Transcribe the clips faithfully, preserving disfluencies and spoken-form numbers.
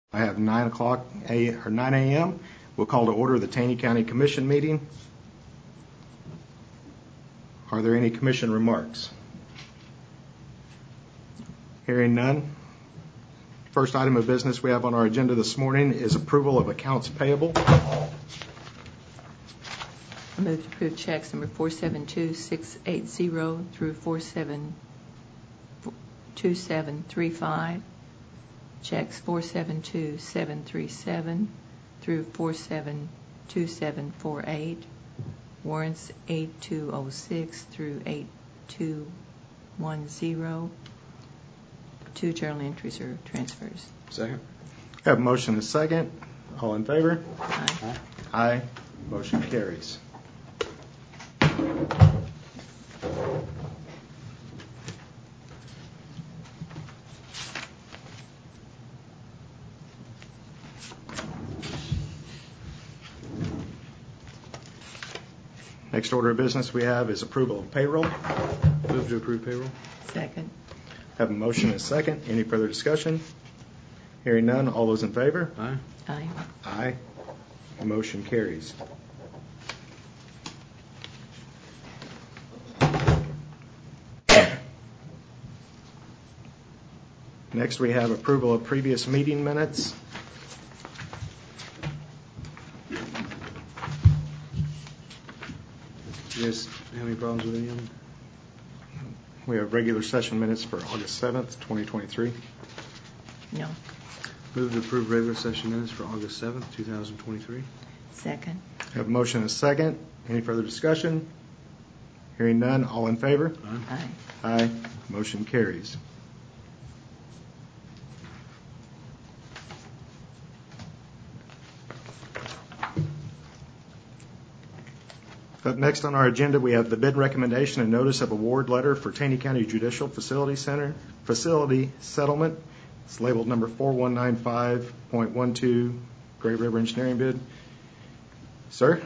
I have nine o'clock a or nine a.m. We'll call to order the Taney County Commission meeting. Are there any commission remarks? Hearing none. First item of business we have on our agenda this morning is approval of accounts payable. I move to approve checks number four seven two six eight zero through four seven two seven three five, checks four seven two seven three seven through four seven two seven four eight, warrants eight two oh six through eight two one zero. Two journal entries or transfers. Second. Have a motion and a second. All in favor? Aye. Aye. Motion carries. Next order of business we have is approval of payroll. Move to approve payroll. Second. Have a motion and a second. Any further discussion? Hearing none. All those in favor? Aye. Aye. Aye. Motion carries. Next we have approval of previous meeting minutes. You guys have any problems with any of them? We have regular session minutes for August seventh, twenty twenty-three. No. Move to approve regular session minutes for August seventh, two thousand twenty-three. Second. Have a motion and a second. Any further discussion? Hearing none. All in favor? Aye. Aye. Motion carries. Up next on our agenda, we have the bid recommendation and notice of award letter for Taney County Judicial Facility Center Facility Settlement. It's labeled number four one nine five point one two, Great River Engineering bid. Sir?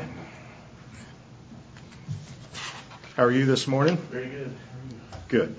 How are you this morning? Very good. Good.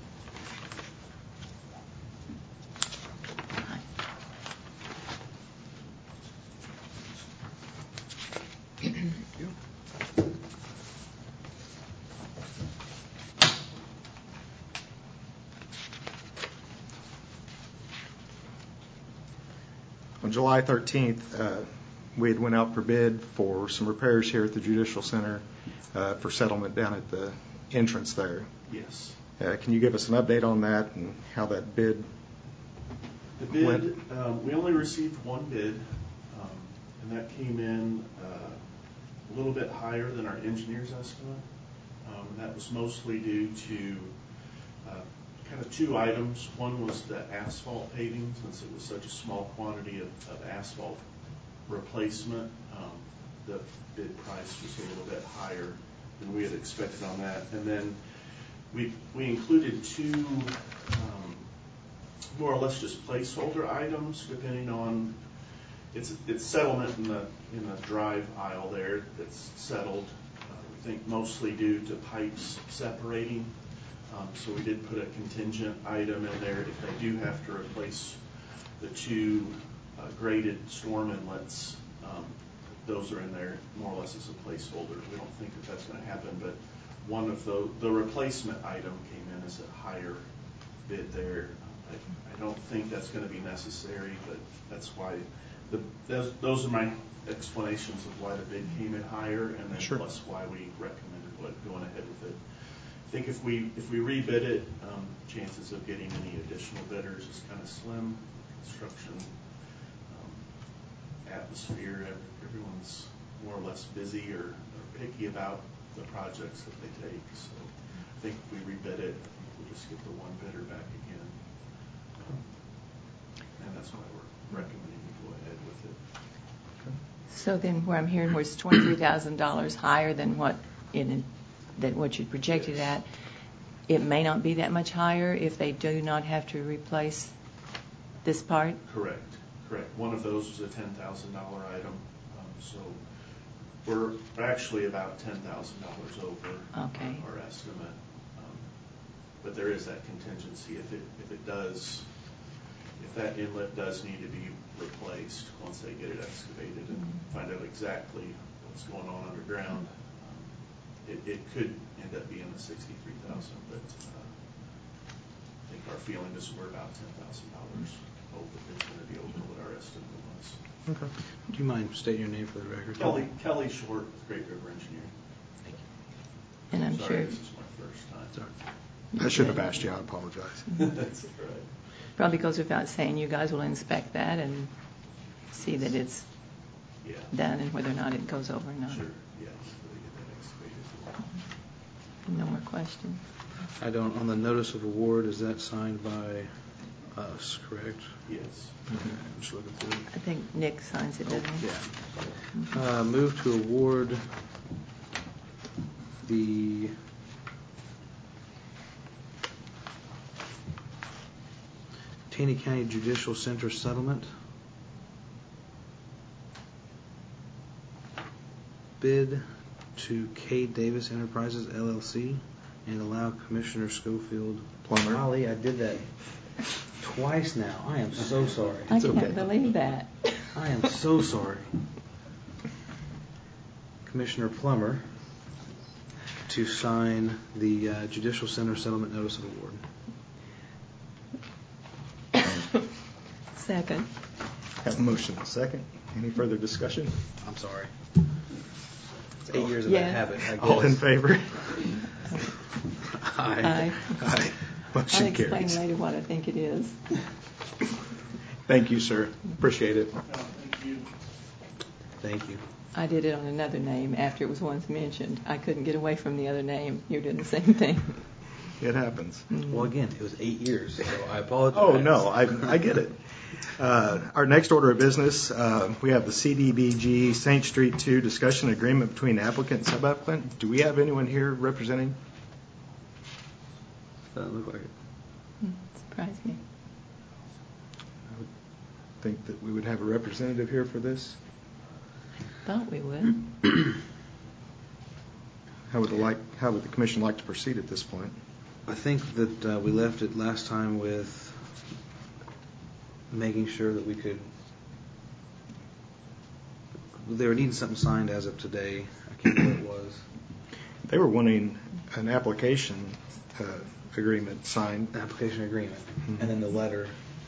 On July thirteenth, uh, we had went out for bid for some repairs here at the Judicial Center uh, for settlement down at the entrance there. Yes. Uh, can you give us an update on that and how that bid The bid, went? um, we only received one bid, um, and that came in uh, a little bit higher than our engineer's estimate. Um, and that was mostly due to uh, kind of two items. One was the asphalt paving, since it was such a small quantity of, of asphalt replacement. Um, the bid price was a little bit higher than we had expected on that. And then we we included two um, more or less just placeholder items, depending on it's it's settlement in the in the drive aisle there that's settled. Uh, we think mostly due to pipes separating. Um, so we did put a contingent item in there if they do have to replace the two uh, graded storm inlets. Um, those are in there more or less as a placeholder. We don't think that that's going to happen, but one of the the replacement item came in as a higher bid there. I, I don't think that's going to be necessary, but that's why the those, those are my explanations of why the bid came in higher, and then Sure. plus why we recommended what going ahead with it. I think if we if we rebid it, um, chances of getting any additional bidders is kind of slim. Construction um, atmosphere, everyone's more or less busy or, or picky about the projects that they take. So I think if we rebid it, I think we'll just get the one bidder back again. Um, and that's why we're recommending we go ahead with it. So then where I'm hearing was twenty-three thousand dollars higher than what in than what you projected Yes. at. It may not be that much higher if they do not have to replace this part? Correct, correct. One of those was a ten thousand dollars item. Um, so we're actually about ten thousand dollars over Okay. our estimate. Um, but there is that contingency. If it if it does if that inlet does need to be replaced, once they get it excavated and find out exactly what's going on underground, um, it, it could end up being the sixty-three thousand, but uh, I think our feeling is we're about ten thousand dollars over. It's going to be over what our estimate was. Okay. Do you mind stating your name for the record? Kelly, Kelly Short with Great River Engineering. Thank you. And I'm Sorry, sure this is my first time. Sorry. I should have asked you. I apologize. That's all right. probably goes without saying, you guys will inspect that and see that it's Yeah. done and whether or not it goes over or not. Sure, yes, they get that excavated. No more questions? I don't, on the notice of award, is that signed by us, correct? Yes. Okay, I'm just looking through. I think Nick signs it, doesn't he? Yeah. Uh, Move to award the Taney County Judicial Center settlement bid to K. Davis Enterprises, L L C, and allow Commissioner Schofield Plummer. Golly, I did that twice now. I am so sorry. I It's can't okay. believe that. I am so sorry. Commissioner Plummer to sign the uh, Judicial Center Settlement Notice of Award. Second. Have a motion and a second. Any further discussion? I'm sorry. It's eight years of Yeah. that habit, I guess. All in favor? Aye. Aye. I'll Motion explain carries. later what I think it is. Thank you, sir. Appreciate it. Thank you. Thank you. I did it on another name after it was once mentioned. I couldn't get away from the other name. You're doing the same thing. It happens. Well, again, it was eight years, so I apologize. Oh, no, I, I get it. Uh, Our next order of business, uh, we have the C D B G Saint Street two discussion agreement between applicant and sub-applicant. Do we have anyone here representing? Doesn't look like it. Hmm, Surprised me. I would think that we would have a representative here for this. Thought we would. How would the like, how would the commission like to proceed at this point? I think that uh, we left it last time with making sure that we could. They were needing something signed as of today. I can't remember what it was. They were wanting an application uh, agreement signed. An application agreement, Mhm. and then the letter.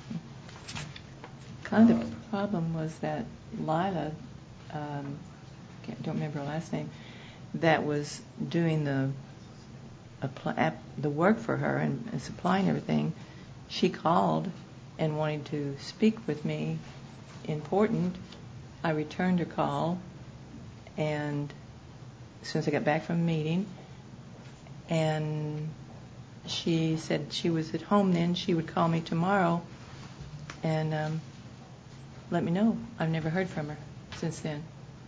Kind of Um, the problem was that Lila, um, can't, don't remember her last name, that was doing the apply, app, the work for her and, and supplying everything. She called and wanted to speak with me. Important. I returned her call, and as soon as I got back from the meeting, and she said she was at home then. She would call me tomorrow, and um, let me know. I've never heard from her since then.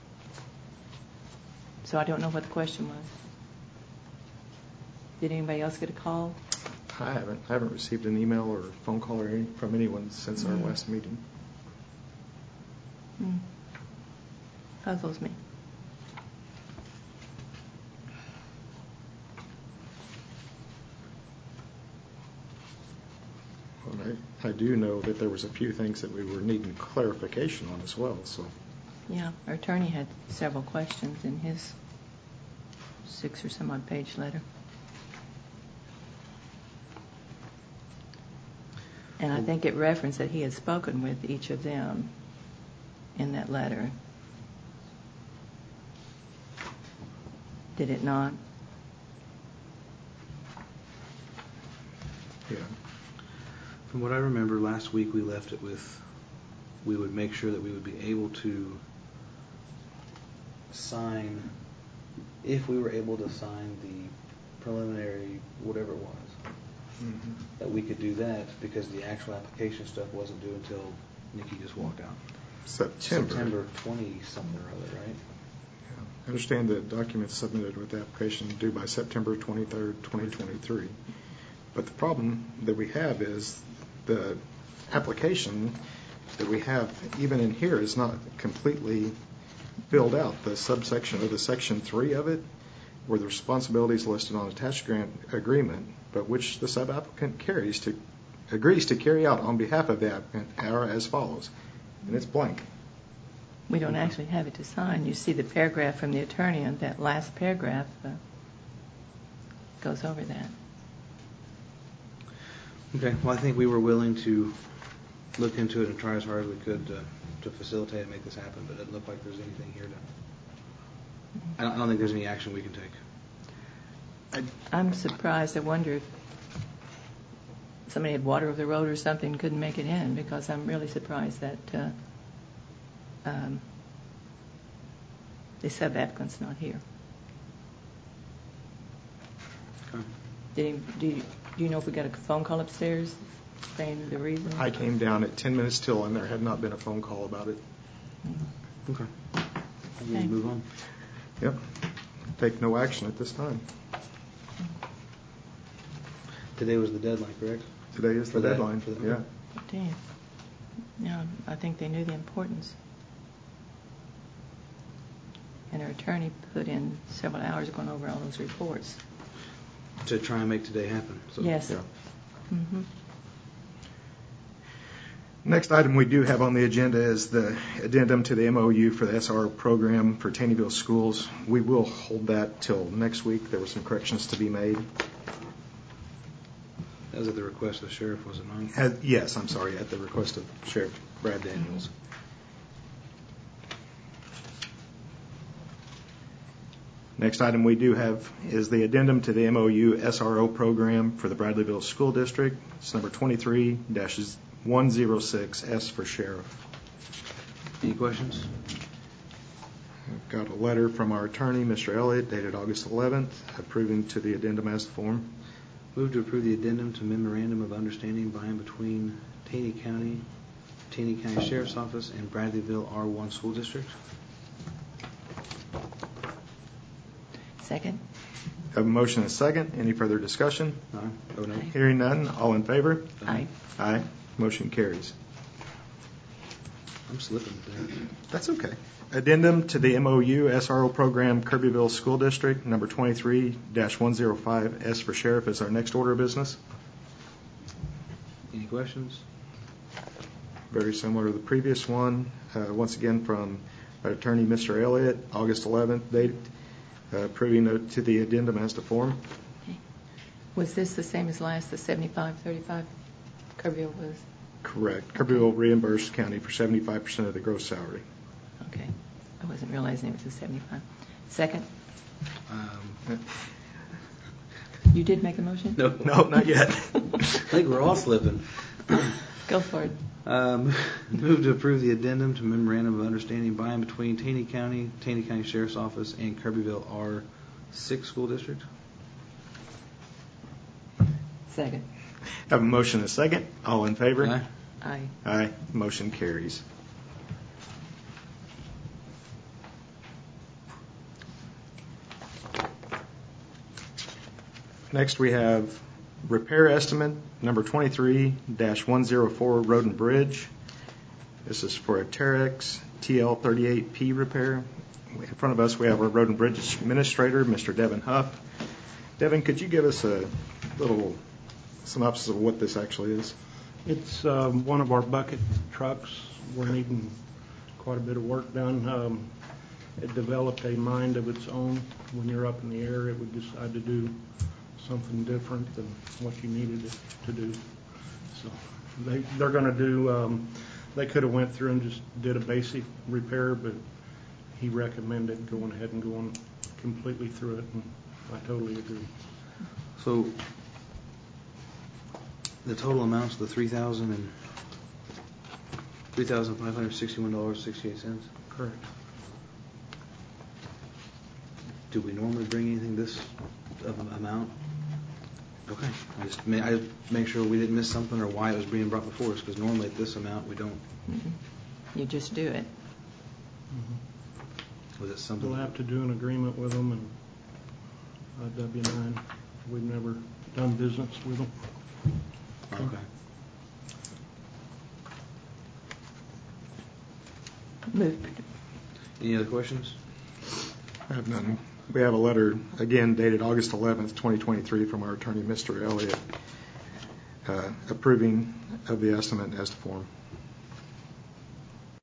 So I don't know what the question was. Did anybody else get a call? I haven't, I haven't received an email or phone call or any, from anyone since our Mm. last meeting. Hmm. Puzzles me. Well, I, I do know that there was a few things that we were needing clarification on as well, so. Yeah, our attorney had several questions in his six or some odd page letter. And I think it referenced that he had spoken with each of them in that letter. Did it not? Yeah. From what I remember, last week we left it with, we would make sure that we would be able to sign, if we were able to sign the preliminary, whatever it was, Mhm. that we could do that because the actual application stuff wasn't due until Nikki just walked out. September. September twenty something or other, right? Yeah. I understand that documents submitted with the application due by September twenty-third, twenty twenty-three. But the problem that we have is the application that we have, even in here, is not completely filled out. The subsection of the section three of it, where the responsibilities listed on attached grant agreement, but which the sub-applicant carries to agrees to carry out on behalf of the applicant are as follows. And it's blank. We don't actually have it to sign. You see the paragraph from the attorney, and that last paragraph uh, goes over that. Okay, well, I think we were willing to look into it and try as hard as we could to, to facilitate and make this happen, but it doesn't look like there's anything here to... I don't, I don't think there's any action we can take. I'm surprised. I wonder if somebody had water over the road or something and couldn't make it in, because I'm really surprised that uh, um, the sub-applicant's not here. Okay. Did he, do, you, do you know if we got a phone call upstairs saying the reason? I came down at ten minutes till, and there had not been a phone call about it. Okay. We'll Okay. move on. Yep. Take no action at this time. Today was the deadline, correct? Today is the For that- deadline. for that- Yeah. Damn. Yeah, I think they knew the importance. And our attorney put in several hours going over all those reports. To try and make today happen. So. Yes. Yeah. Mm-hmm. Next item we do have on the agenda is the addendum to the M O U for the S R O program for Taneyville schools. We will hold that till next week. There were some corrections to be made. That was at the request of the sheriff, was it not? Has- yes, I'm sorry, at the request of Sheriff Brad Daniels. Next item we do have is the addendum to the M O U S R O program for the Bradleyville School District. It's number twenty-three dash one oh six, S for Sheriff. Any questions? We've got a letter from our attorney, Mister Elliott, dated August eleventh, approving to the addendum as the form. Move to approve the addendum to memorandum of understanding by and between Taney County, Taney County Sheriff's Office, and Bradleyville R one School District. Second? Have a motion and a second. Any further discussion? Aye. Oh, no. Aye. Hearing none, all in favor? Aye. Aye. Motion carries. I'm slipping today. That's okay. Addendum to the M O U S R O program, Kirbyville School District, number twenty-three dash one oh five, S for Sheriff, is our next order of business. Any questions? Very similar to the previous one. Uh, once again, from our attorney, Mister Elliott, August eleventh, date, uh, approving to the addendum as to form. Okay. Was this the same as last, the seventy-five thirty-five Kirbyville was? Correct. Kirbyville reimbursed county for seventy-five percent of the gross salary. Okay. I wasn't realizing it was a seventy-five. Second? Um, You did make a motion? no. No, not yet. I think we're all slipping. Go for it. Um, move to approve the addendum to memorandum of understanding by and between Taney County, Taney County Sheriff's Office, and Kirbyville R six School District. Second. Have a motion and a second. All in favor? Aye. Aye. Aye. Motion carries. Next we have repair estimate number twenty-three dash one oh four Road and Bridge. This is for a Terex T L thirty-eight P repair. In front of us we have our Road and Bridge Administrator, Mister Devin Huff. Devin, could you give us a little synopsis of what this actually is? It's um, one of our bucket trucks. We're needing quite a bit of work done. Um, it developed a mind of its own. When you're up in the air, it would decide to do something different than what you needed it to do. So they, they're going to do, um, they could have went through and just did a basic repair, but he recommended going ahead and going completely through it, and I totally agree. So the total amounts to the three thousand and three thousand five hundred sixty-one dollars sixty-eight cents. Correct. Do we normally bring anything this of an amount? Okay. I just ma- I make sure we didn't miss something or why it was being brought before us, because normally at this amount we don't. Mhm. You just do it. Mm-hmm. Was it something? We'll have to do an agreement with them and uh, W nine. We've never done business with them. Okay. Move. Any other questions? I have none. We have a letter, again, dated August eleventh, twenty twenty-three, from our attorney, Mister Elliott, uh, approving of the estimate as to form.